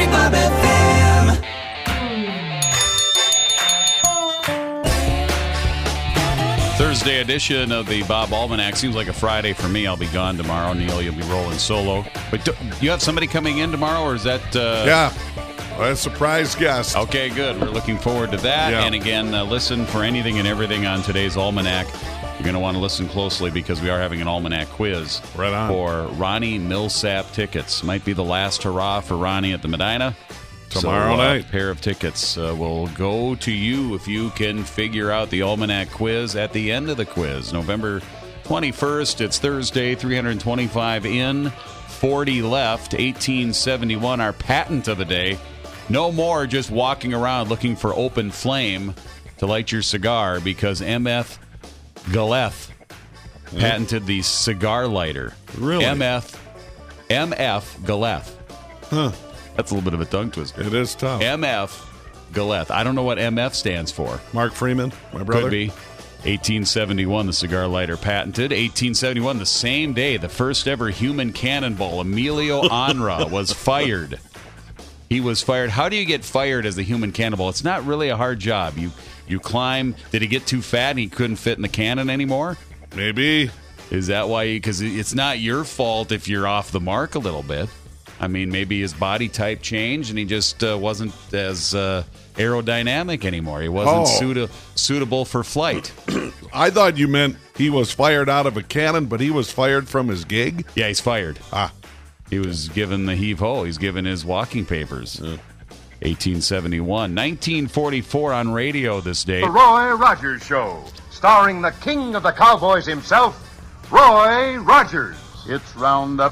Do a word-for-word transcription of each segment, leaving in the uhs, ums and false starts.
Big Bob F M. Thursday edition of the Bob Almanac. Seems like a Friday for me. I'll be gone tomorrow. Neil, you'll be rolling solo. But do you have somebody coming in tomorrow, or is that... Uh... Yeah, a surprise guest. Okay, good. We're looking forward to that. Yeah. And again, uh, listen for anything and everything on today's Almanac. You're going to want to listen closely because we are having an Almanac quiz right on. for Ronnie Millsap tickets. Might be the last hurrah for Ronnie at the Medina. Tomorrow so, uh, night. A pair of tickets uh, will go to you if you can figure out the Almanac quiz at the end of the quiz. November twenty-first, it's Thursday, three hundred twenty-five in, forty left, eighteen seventy-one, our patent of the day. No more just walking around looking for open flame to light your cigar because M F Galef Hmm? patented the cigar lighter. Really? M F M F Galef. Huh. That's a little bit of a tongue twister. It is tough. M F Galef. I don't know what M F stands for. Mark Freeman, my brother. Could be. eighteen seventy-one, the cigar lighter patented. eighteen seventy-one, the same day, the first ever human cannonball, Emilio Onra, was fired. He was fired. How do you get fired as a human cannonball? It's not really a hard job. You you climb. Did he get too fat and he couldn't fit in the cannon anymore? Maybe. Is that why? Because it's not your fault if you're off the mark a little bit. I mean, maybe his body type changed and he just uh, wasn't as uh, aerodynamic anymore. He wasn't Oh. suita- suitable for flight. I thought you meant he was fired out of a cannon, but he was fired from his gig? Yeah, he's fired. Ah. He was given the heave-ho. He's given his walking papers. Yeah. eighteen seventy-one. nineteen forty-four on radio this day. The Roy Rogers Show, starring the king of the cowboys himself, Roy Rogers. It's roundup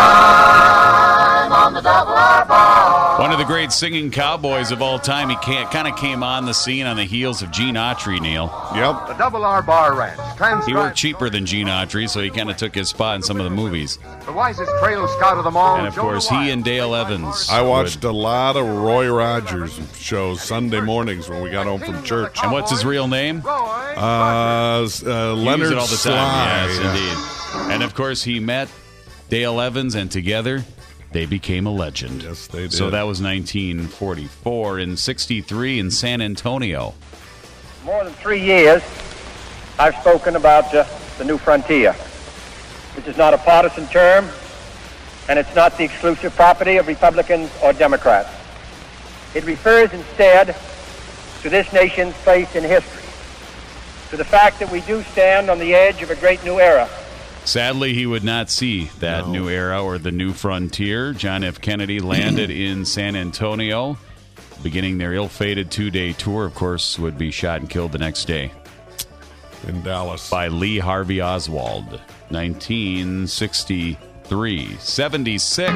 time on the Double R Bar. One of the great singing cowboys of all time. He kind of came on the scene on the heels of Gene Autry, Neil. Yep. The Double R Bar Ranch. He Transcribed worked cheaper than Gene Autry, so he kind of took his spot in some of the movies. The wisest trail scout of them all. And, of Joe course, DeWine. he and Dale Evans. I watched would- a lot of Roy Rogers shows Sunday mornings when we got home from church. And what's his real name? Roy Uh, s- uh, You Leonard use it all the Sly. time. Yes, Yeah. indeed. And, of course, he met Dale Evans, and together they became a legend. Yes, they did. So that was nineteen forty-four. In sixty-three in San Antonio. More than three years, I've spoken about uh, the new frontier. This is not a partisan term, and it's not the exclusive property of Republicans or Democrats. It refers instead to this nation's place in history, to the fact that we do stand on the edge of a great new era. Sadly, he would not see that No. new era or the new frontier. John F. Kennedy landed in San Antonio, beginning their ill-fated two-day tour. Of course, would be shot and killed the next day In Dallas. by Lee Harvey Oswald. nineteen sixty-three. seventy-six.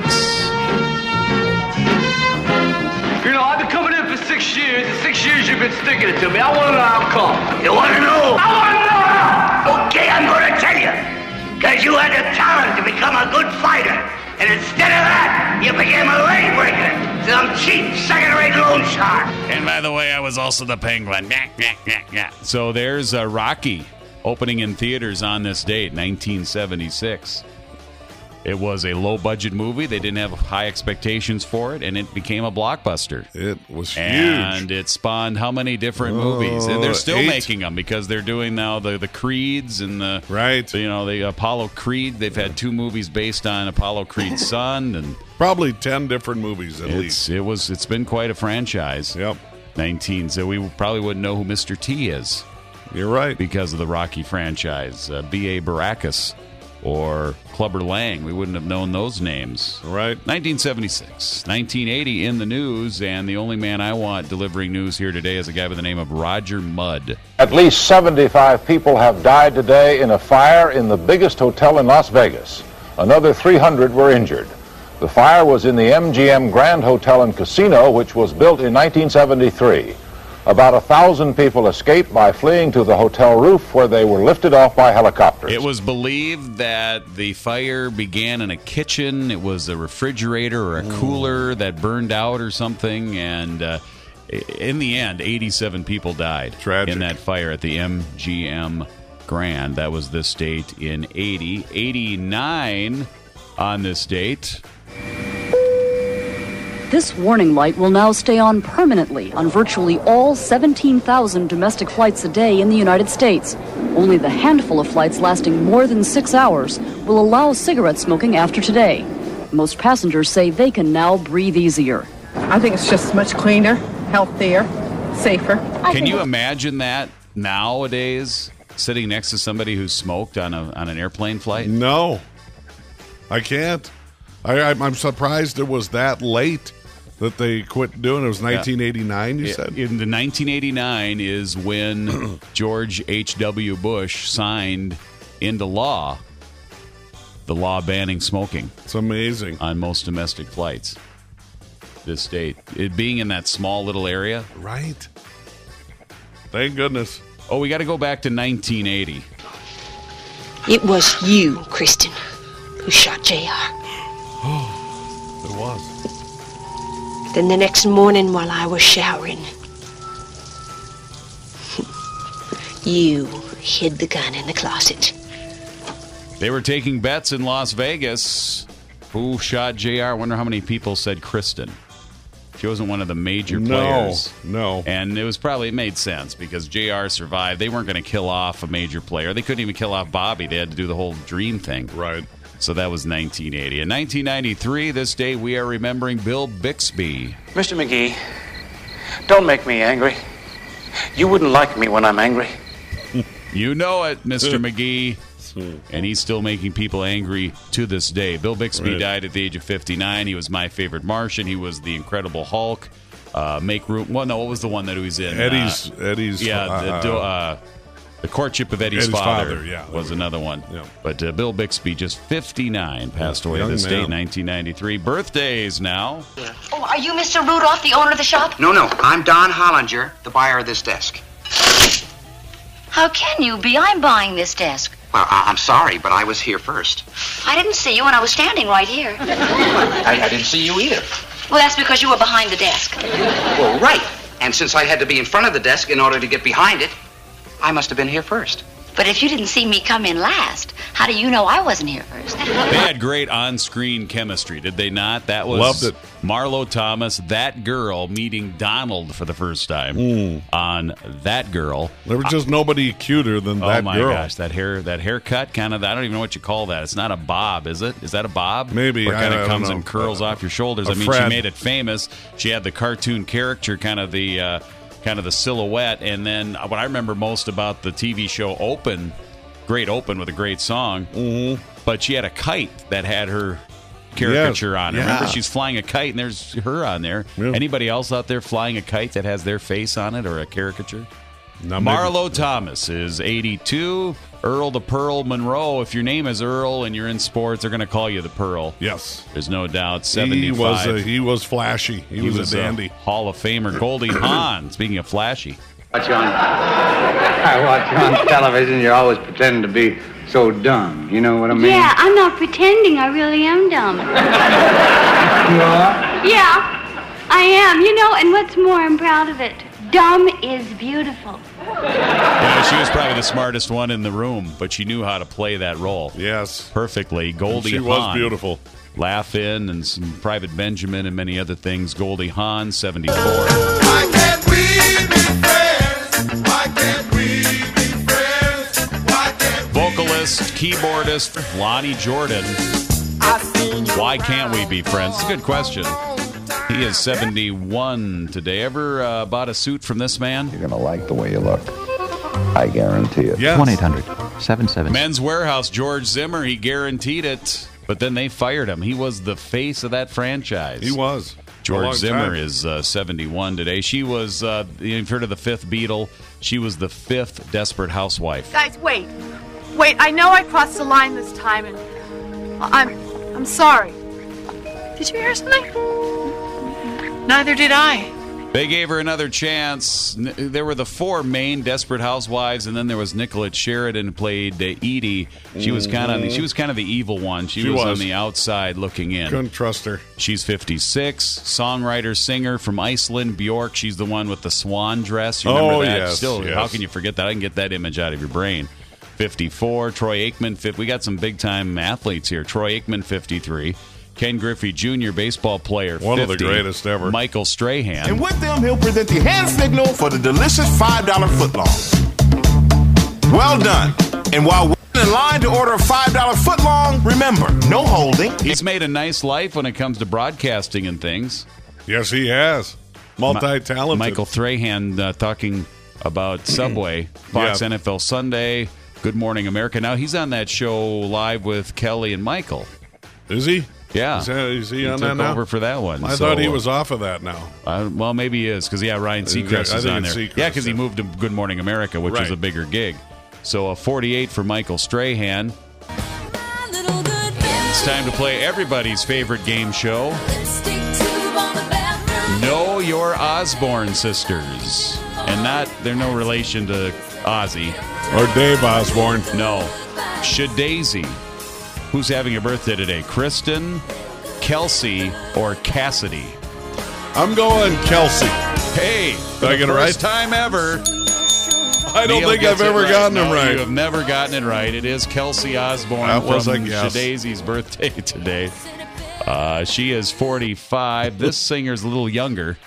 You know, I've been coming in for six years, and six years you've been sticking it to me. I want to know how come. You want to know? I want to know how! Okay, I'm going to tell you. Because you had the talent to become a good fighter. And instead of that, you became a leg breaker. Some cheap, second-rate loan shark. And by the way, I was also the Penguin. So there's uh, Rocky opening in theaters on this date, nineteen seventy-six. It was a low-budget movie. They didn't have high expectations for it, and it became a blockbuster. It was huge. And it spawned how many different Oh, movies? And they're still eight. making them because they're doing now the, the Creeds and the Right. you know the Apollo Creed. They've had two movies based on Apollo Creed's son, and Probably ten different movies at it's least. it was it's been quite a franchise. Yep. nineteen. So we probably wouldn't know who Mister T is You're right. because of the Rocky franchise. Uh, B A Baracus or Clubber Lang. We wouldn't have known those names. Right. nineteen seventy-six. nineteen eighty in the news, and the only man I want delivering news here today is a guy by the name of Roger Mudd. At least seventy-five people have died today in a fire in the biggest hotel in Las Vegas. Another three hundred were injured. The fire was in the M G M Grand Hotel and Casino, which was built in nineteen seventy-three. About a thousand people escaped by fleeing to the hotel roof, where they were lifted off by helicopters. It was believed that the fire began in a kitchen. It was a refrigerator or a cooler that burned out or something, and uh, in the end, eighty-seven people died Tragic. in that fire at the M G M Grand. That was this date in eighty. eighty-nine on this date. This warning light will now stay on permanently on virtually all seventeen thousand domestic flights a day in the United States. Only the handful of flights lasting more than six hours will allow cigarette smoking after today. Most passengers say they can now breathe easier. I think it's just much cleaner, healthier, safer. Can you imagine that nowadays, sitting next to somebody who smoked on a on an airplane flight? No, I can't. I, I'm I'm surprised it was that late that they quit doing it. It was nineteen eighty-nine, you Yeah, said? in the nineteen eighty-nine is when George H W. Bush signed into law the law banning smoking. It's amazing. On most domestic flights this state. It being in that small little area. Right. Thank goodness. Oh, we got to go back to nineteen eighty. It was you, Kristen, who shot J R. It was. Then the next morning while I was showering, you hid the gun in the closet. They were taking bets in Las Vegas. Who shot J R? I wonder how many people said Kristen. She wasn't one of the major No, players. no. And it was probably, it made sense because J R survived. They weren't going to kill off a major player. They couldn't even kill off Bobby. They had to do the whole dream thing. Right. So that was nineteen eighty. In nineteen ninety-three, this day, we are remembering Bill Bixby. Mister McGee, don't make me angry. You wouldn't like me when I'm angry. You know it, Mister McGee. And he's still making people angry to this day. Bill Bixby Right. died at the age of fifty-nine. He was My Favorite Martian. He was the Incredible Hulk. Uh, make room. Well, no, what was the one that he was in? Eddie's. Uh, Eddie's. yeah, uh, the, uh, the Courtship of Eddie's, Eddie's Father, Father, yeah. was another one. Yeah. But uh, Bill Bixby, just fifty-nine, passed away Young this man. day, nineteen ninety-three. Birthdays now. Oh, are you Mister Rudolph, the owner of the shop? No, no. I'm Don Hollinger, the buyer of this desk. How can you be? I'm buying this desk. Well, I- I'm sorry, but I was here first. I didn't see you when I was standing right here. I, I didn't see you either. Well, that's because you were behind the desk. Well, right. And since I had to be in front of the desk in order to get behind it, I must have been here first. But if you didn't see me come in last, how do you know I wasn't here first? They had great on-screen chemistry, did they not? That was Loved it. Marlo Thomas, that girl, meeting Donald for the first time Mm. on That Girl. There was just nobody cuter than Oh that my girl. gosh, that hair, that haircut, kind of. I don't even know what you call that. It's not a bob, is it? Is that a bob? Maybe. Or kind I- I of don't comes know. and curls Uh, off your shoulders. a I mean, Fred. she made it famous. She had the cartoon character, kind of the, uh, kind of the silhouette, and then what I remember most about the T V show Open. Great open with a great song, mm-hmm. But she had a kite that had her caricature Yes, on it. yeah. Remember, she's flying a kite, and there's her on there. Yeah. Anybody else out there flying a kite that has their face on it or a caricature? Now, maybe- Marlo Thomas is eighty-two. Earl the Pearl Monroe. If your name is Earl and you're in sports, they're going to call you the Pearl. Yes. There's no doubt. He seventy-five. was, a, he was flashy. He, was, a dandy. Hall of Famer. Goldie Hawn. Speaking of flashy. Watch you on, I watch you on television. You're always pretending to be so dumb. You know what I mean? Yeah, I'm not pretending. I really am dumb. You are? Yeah, I am. You know, and what's more, I'm proud of it. Dumb is beautiful. Yeah, she was probably the smartest one in the room, but she knew how to play that role. Yes. Perfectly. Goldie She Hawn. was beautiful. Laugh In and some Private Benjamin and many other things. Goldie Hawn, seventy-four. Why can't we be friends? Why can't we be friends? Why can't Vocalist, keyboardist, Lonnie Jordan. Why can't we be friends? It's a good question. He is seventy-one today. Ever uh, bought a suit from this man? You're going to like the way you look. I guarantee it. Yes. one eight hundred seven seven Men's Warehouse, George Zimmer, he guaranteed it, but then they fired him. He was the face of that franchise. He was. A George long Zimmer time. is uh, seventy-one today. She was, uh, you've heard of the fifth Beatle. She was the fifth Desperate Housewife. Guys, wait. Wait, I know I crossed the line this time, and I'm I'm sorry. Did you hear something? Neither did I. They gave her another chance. N- There were the four main Desperate Housewives, and then there was Nicolette Sheridan who played uh, Edie. She was kind of Mhm. she was kind of the evil one. She, She was, on was. the outside looking in. Couldn't trust her. She's fifty-six, songwriter, singer from Iceland, Bjork. She's the one with the swan dress. You remember Oh, that? yes, Still, yes. how can you forget that? I can get that image out of your brain. fifty-four, Troy Aikman. fifty, we got some big time athletes here. Troy Aikman, fifty-three. Ken Griffey Junior, baseball player. One fifty, of the greatest ever. Michael Strahan. And with them, he'll present the hand signal for the delicious five dollar footlong. Well done. And while waiting in line to order a five dollar footlong, remember, no holding. He's made a nice life when it comes to broadcasting and things. Yes, he has. Multi-talented. Michael Strahan uh, talking about Subway, Fox Yeah. N F L Sunday, Good Morning America. Now he's on that show live with Kelly and Michael. Is he? Yeah. Is, that, is he, he on took that now? over for that one. I so, thought he uh, was off of that now. Uh, well, maybe he is, because, yeah, Ryan Seacrest I is think on there. it's Seacrest, yeah, because he yeah. moved to Good Morning America, which Right. was a bigger gig. So a forty-eight for Michael Strahan. It's time to play everybody's favorite game show. Know Your Osborne Sisters. And not, they're no relation to Ozzy. Or Dave Osborne. No. Shadaisy. Who's having a birthday today? Kristen, Kelsey, or Cassidy? I'm going Kelsey. Hey, Did I get it right? First time ever. I don't Neil think gets I've it ever right. gotten No, him right. You have never gotten it right. It is Kelsey Osborne That was from a guess. Shadaisy's birthday today. Uh, she is forty-five. This singer's a little younger.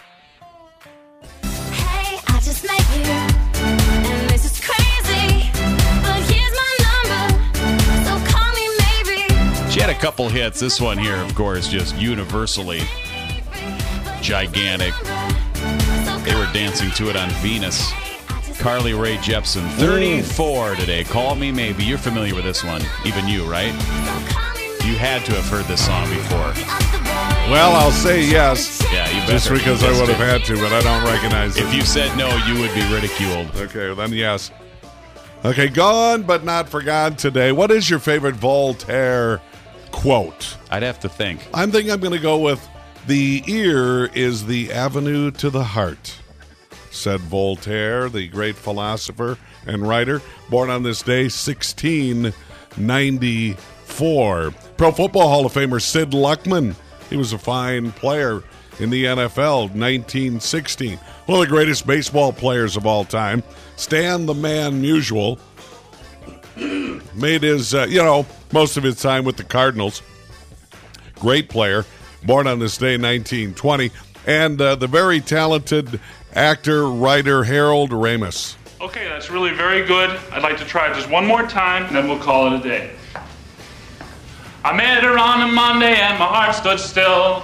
Hey, I just met you, and this is crazy. But here's my number, so call me maybe. She had a couple hits. This one here, of course, just universally gigantic. They were dancing to it on Venus. Carly Rae Jepsen, thirty-four today. Call Me Maybe. You're familiar with this one. Even you, right? You had to have heard this song before. Well, I'll say yes. Yeah, you better. Just because I Yes, would have dude. had to, but I don't recognize it. If you said no, you would be ridiculed. Okay, then yes. Okay, gone but not forgotten today. What is your favorite Voltaire quote? I'd have to think. I'm thinking I'm going to go with, "The ear is the avenue to the heart," said Voltaire, the great philosopher and writer, born on this day, sixteen ninety-four. Pro Football Hall of Famer Sid Luckman. He was a fine player in the N F L, nineteen sixteen. One of the greatest baseball players of all time. Stan the Man Musial made his, uh, you know, most of his time with the Cardinals. Great player, born on this day, nineteen twenty. And uh, the very talented actor, writer, Harold Ramis. Okay, that's really very good. I'd like to try it just one more time, and then we'll call it a day. I met her on a Monday, and my heart stood still.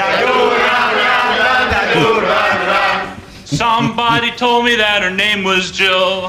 Somebody told me that her name was Jill.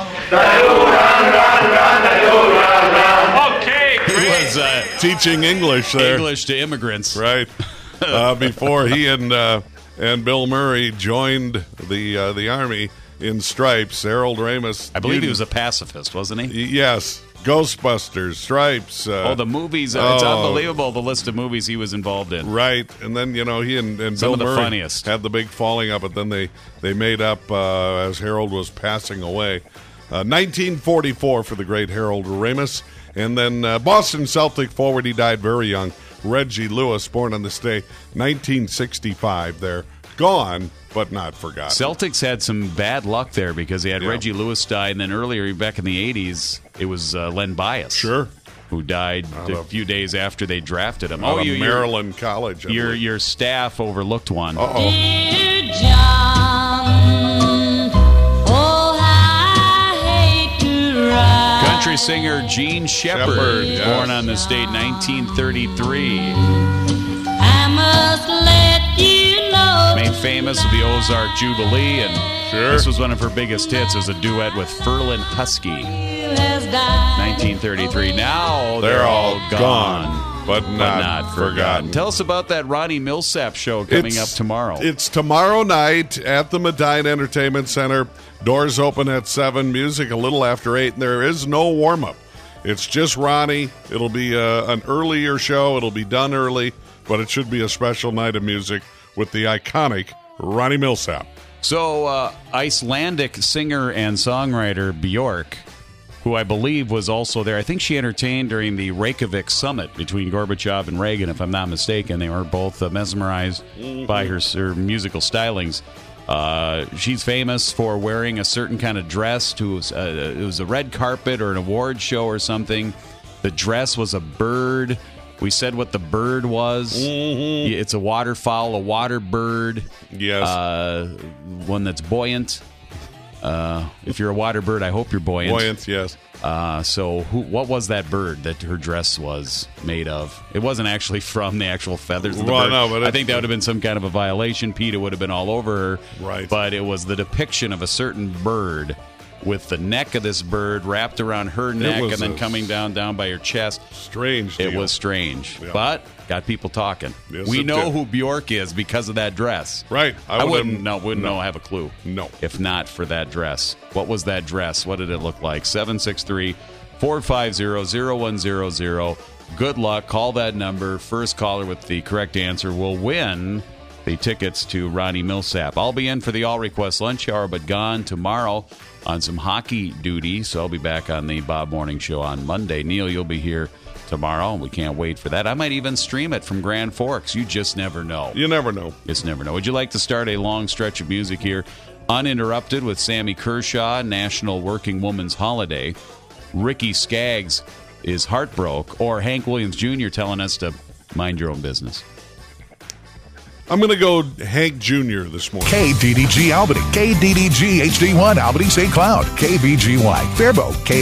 Okay, He great. was uh, teaching English there. English to immigrants. Right. Uh, before he and uh, and Bill Murray joined the uh, the Army in stripes, Harold Ramis. I believe he you- was a pacifist, wasn't he? Yes. Ghostbusters, Stripes. Uh, Oh, the movies. Uh, it's oh, unbelievable, the list of movies he was involved in. Right. And then, you know, he and, and Some Bill of the Murray funniest. had the big falling up, but then they, they made up uh, as Harold was passing away. Uh, nineteen forty-four for the great Harold Ramis. And then uh, Boston Celtic forward, he died very young, Reggie Lewis, born on this day, nineteen sixty-five there. Gone, but not forgotten. Celtics had some bad luck there because they had Yeah. Reggie Lewis die, and then earlier, back in the eighties, it was uh, Len Bias. Sure. Who died Out a of- few days after they drafted him. Out oh, of you, your, Maryland College. I your believe. your staff overlooked one. Uh-oh. Dear John, oh, I hate to ride. Country singer Gene Shepard, Shepard, yes. born on this date, nineteen thirty-three. I must let you know. Made famous with the Ozark Jubilee, and Sure. this was one of her biggest hits. It was a duet with Ferlin Husky. Has died. nineteen thirty-three. Now they're, They're all all gone, gone, but but not not forgotten. forgotten. Tell us about that Ronnie Millsap show coming It's- up tomorrow. It's tomorrow night at the Medina Entertainment Center. Doors open at seven, music a little after eight, and there is no warm-up. It's just Ronnie. It'll be uh, an earlier show. It'll be done early, but it should be a special night of music with the iconic Ronnie Millsap. So, uh, Icelandic singer and songwriter Björk, who I believe was also there, I think she entertained during the Reykjavik summit between Gorbachev and Reagan, if I'm not mistaken. They were both uh, mesmerized by her, her musical stylings. Uh, she's famous for wearing a certain kind of dress to uh, it was a red carpet or an award show or something. The dress was a bird We said what the bird was. Mm-hmm. It's a waterfowl, a water bird. Yes. Uh, one that's buoyant. Uh, if you're a water bird, I hope you're buoyant. Buoyant, yes. Uh, so who, what was that bird that her dress was made of? It wasn't actually from the actual feathers of the Well, bird. no, but I think that would have been some kind of a violation. PETA would have been all over her. Right. But it was the depiction of a certain bird with the neck of this bird wrapped around her neck and was then a coming down down by her chest. Strange It deal. was strange. Yeah. But got people talking. Yes, we it know did. who Bjork is because of that dress. Right. I, I wouldn't would've- know. Wouldn't no. know. Have a clue. No. If not for that dress. What was that dress? What did it look like? seven six three, four five zero, zero one zero zero. Good luck. Call that number. First caller with the correct answer will win the tickets to Ronnie Millsap. I'll be in for the All Request Lunch Hour, but gone tomorrow on some hockey duty. So I'll be back on the Bob Morning Show on Monday. Neil, you'll be here tomorrow, and we can't wait for that. I might even stream it from Grand Forks. You just never know. You never know. Just never know. Would you like to start a long stretch of music here, uninterrupted, with Sammy Kershaw, National Working Woman's Holiday, Ricky Skaggs is Heartbroke, or Hank Williams Junior telling us to mind your own business? I'm going to go Hank Junior this morning. K D D G Albany, K D D G H D one Albany Saint Cloud, K B G Y Faribault, K